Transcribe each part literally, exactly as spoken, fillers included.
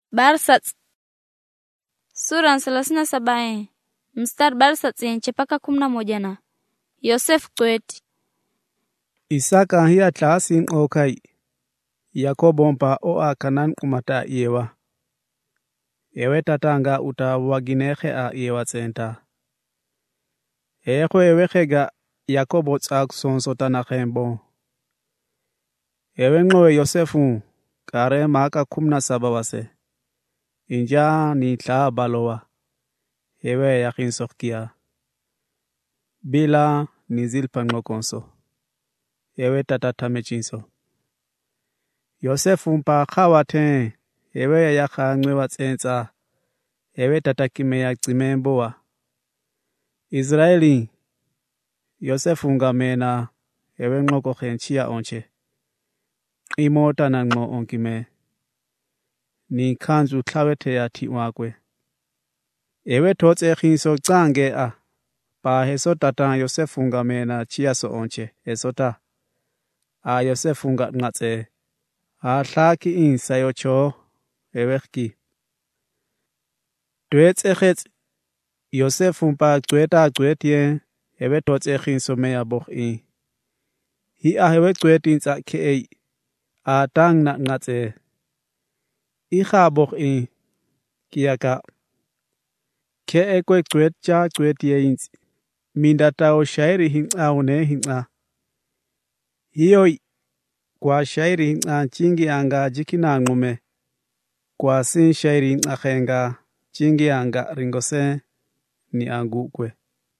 Barsat sura thelathini na saba mstari barsat yenche paka kumi na moja na Yosef kweti Isaka hiya tlasi okai Yakobo mpa o akanan kumata yewa Ewe tatanga uta waginehe a yewa tsenta Ewe ewehega Yakobo tsak sonsota na khembo Ewe ngowe Yosefu kare maka kumi na saba wase Inja ni tla balowa Ewe yakin sokkia Bila nizil panglokonso Ewe tatata mechinso Yosefu mpa khawate Ewe yakha ngwewa tsenza Ewe tatakime ya tsimemboa Israeli Yosefu ngamena Ewe ngoko khenchia onche Imota na ngo onkime Ni kanzu tlawete ya tiwakwe Ewe totse khinso tsange a Pa heso tata Yosefu ngamena chia so onche Esota A Yosefu nga ngatse A tlaki insa yocho Eweki Twetse khetz Yosefu mpa tweta twetye Ewe totse khinso meya bokhi Hi a hewe tweti nsa kei A tang na ngatse Ikha bokhi Kiaka Ke ekwe twetcha twetye insi Mindata o shairi hinsa une hinsa Hiyoi Kwa shairi hinsa chingi anga jikina ngume Kwa sin shairi hinsa khenga Chingi anga ringose ni angukwe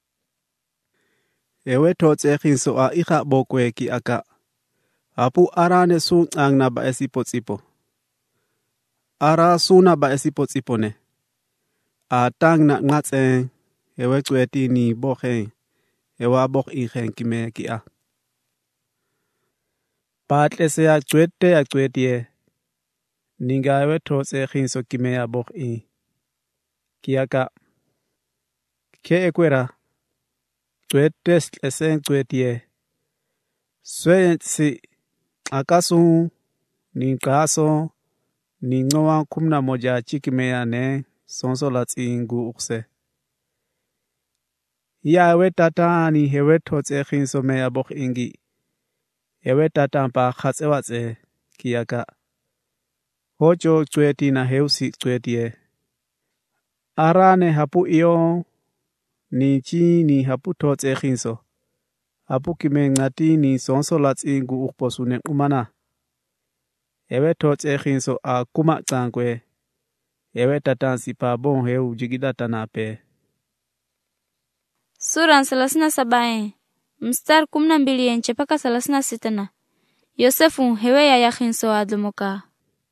Ewe totse khinso a ikha bokwe ki aka Apu arane sun ang na ba esipo tsipo Ara suna ba esipo tsipo ne A tang na ngatse Ewe tweti ni bokhe Ewa bok ikhen kime ki a Patle se ya twete ya twetye Ninga ewe totse khinso kime ya bok i Kiaka Ke ekwera Twete esen twetye Swensi Akasu Ninkaso Ningowa kumna moja chikimea ne Sonso lati ingu ukse Ya ewe tata ni hewe totse khinso mea bok ingi Ewe tata mpa khatse watse Kiaka Hocho tweti na heusi twetye Arane hapu iyo Ni chi ni hapu totse khinso Hapu kime ngati ni sonso lati ingu ukposune umana Ewe totse khinso a kuma tsankwe Ewe tatansi pa bon heu jigidata na pe Sura thelathini na saba mstari kumi na mbili yenche paka thelathini na sita na Yosefu hewe ya yakhinso adlomoka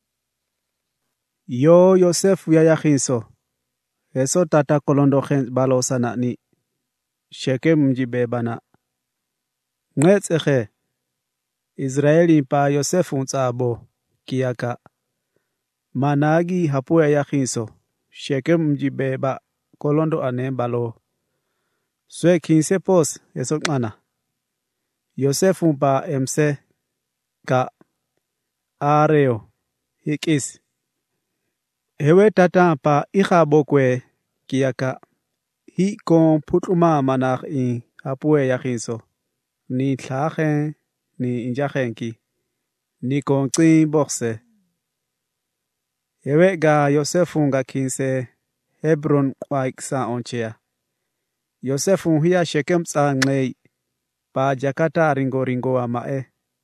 Yo Yosefu ya yakhinso Eso tata kolondo khen balosa na ni Sheke mjibebana Ngetsekhe Israeli pa Yosefu ntsabo Kiaka Managi hapu ya yakhinso Sheke mjibeba Kolondo anembalo Swe kinse pos eso kana Yosefu mpa emse Ka Areo Hikis Hewe tata pa ikha bokwe Kiaka Hi kon putuma manakh in Hapu ya yakhinso Ni tlakhen Ni injakhenki Ni kon tsin bokse Ewe ga Yosefu nga kinse Hebron kwa iksa onchea Yosefu hiya shekem tsa ngei Pa jakata ringo ringo wa mae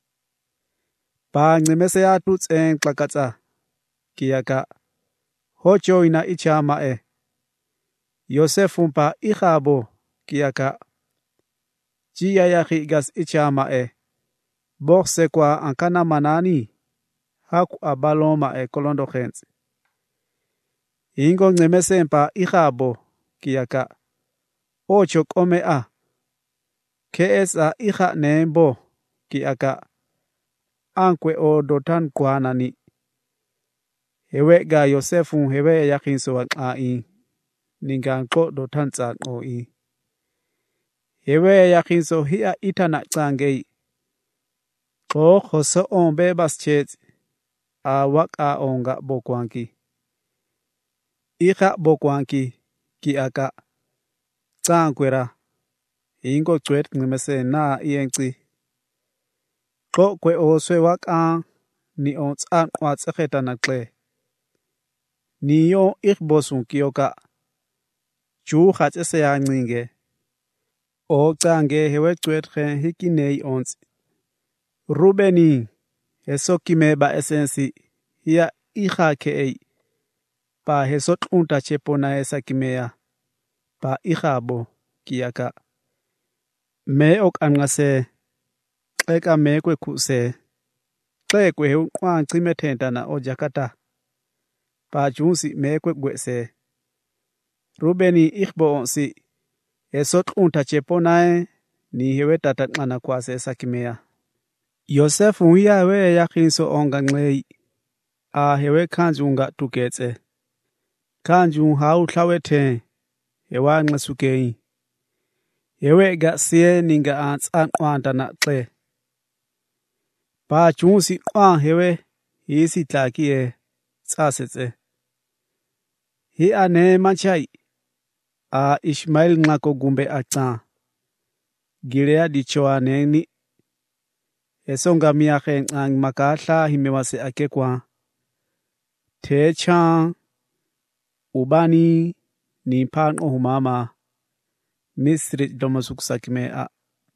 Pa ngimese ya tutsen klakatsa Kiaka Hocho ina icha mae Yosefu mpa ikhabo Kiaka Chia ya khigas icha mae Bokse kwa ankana manani Haku abalo mae kolondo khensi Ingo ngimese mpa ikhabo Kiaka Ocho kome a Keesa ikha nembo Kiaka Ankwe o dotan kwa nani Hewe ga Yosefu hewe yakhinso wa ai Ninganko dotan tsa o i Hewe yakhinso hiya itana tsangei Ko khoso ombe bas chet A wak a onga bokwanki Ika bokwanki ki aka tsankwera ingo chwet ngimese na ienci ko kwe oswe waka ni on tsan kwat seketa nakle ni yo ikbosun kioka chu khat ese ya ncinge o tsange hewe chwet khe hikinei ons Rubeni esokime ba esensi ya ikha ke pa hesot unta chepona esakimea pa ikhabo kiaka me ok angase xeka mekwe khuse xekwe unqwa ncimethenta na ojakata pa junsi mekwe gwese Rubeni ikhbo onsi esot unta chepona ni hewe tatakana kwase esakimea Yosef uya we yakhinso onga nxei a hewe khanjunga tuketse Kanju hau tlawethe hewa nxasukei hewe ga sie ninga ants an kwanta na tle pa chunsi kwa hewe hisi tlakie tsasetse hi ane machai a Ishmael nxako gumbe atsa Gilea dichoane ni esonga miahe ang makahla himewase akekwa techa ubani ni pan ohumama misri domosuksakime a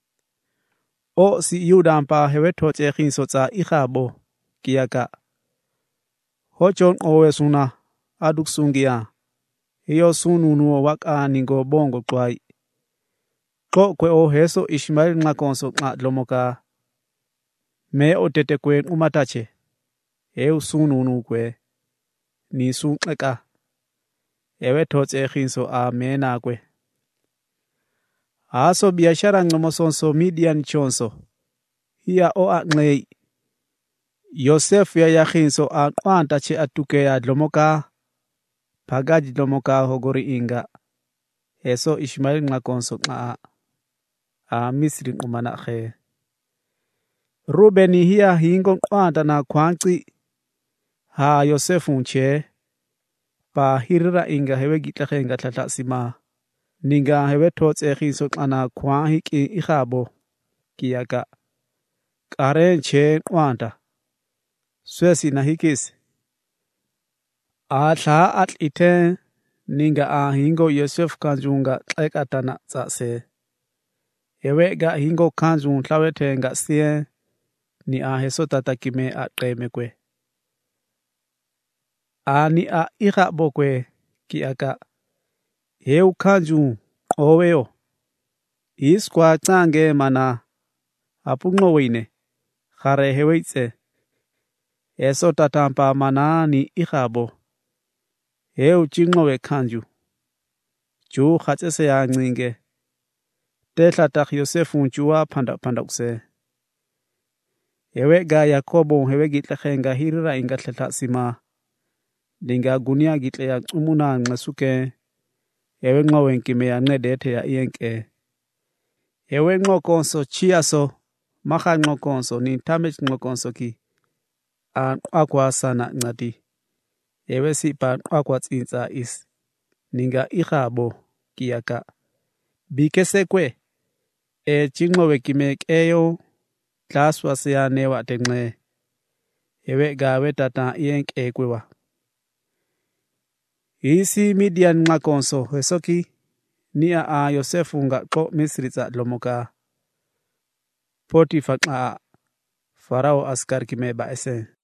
o si yudampa heweto chekhin sotsa ikhabo kiaka hochon owesuna aduksungia hiyo sununu waka ningo bongo kwai ko kwe o heso Ishmael ngakonso ngadlomoka me otete kwen umatache heu sununu kwe ni sunxeka ewe thotse khinso a mena kwe aso biashara ngomosonso Midian chonso hiya o anglei Yosef ya yakhinso a kwanta che atuke ya dlomoka pagaji dlomoka hogori inga eso Ishmael ngakonso a a Misri umana khe Rubeni hiya hingo kwanta na kwanci ha Yosef unche pa hirira inga hewe gitlakhe nga tlatla sima ninga hewe thotse khiso kana khwa hiki ikhabo kiaka karen che kwanta swesi na hikis atla atlite ninga a hingo Yosef kanjunga xekatana tsase hewe ga hingo kanjun tlawethe nga sie ni a heso tatakime a qemekwe ani a ikhabo kwe kiaka heu kanju oweo iskwa tsange mana apungo wine khare heweitse eso tatampa mana ni ikhabo heu chingowe kanju chu khatsese ya ncinge tehla tak Yosef unchuwa phanda phanda kuse hewe ga Yakobo hewe gitlakhenga hirira inga tlatla sima dinga gunia gitle ya umuna nxasuke hewe nqawenkime ya nqedethe ya ienke hewe nqokonso chiaso maha nqokonso ni tamech nqokonso ki an akwa sana nqati hewe sipa akwa tsinsa is ninga ikhabo kiaka bikesekwe e chingowe kimekeyo tlaswa seya newa tengne hewe gawe tata ienke kwewa Isi Midian ngakonso hesoki ni a Yosef nga ko Misri tsa lomoka Potifa a Farao askar kime ba ese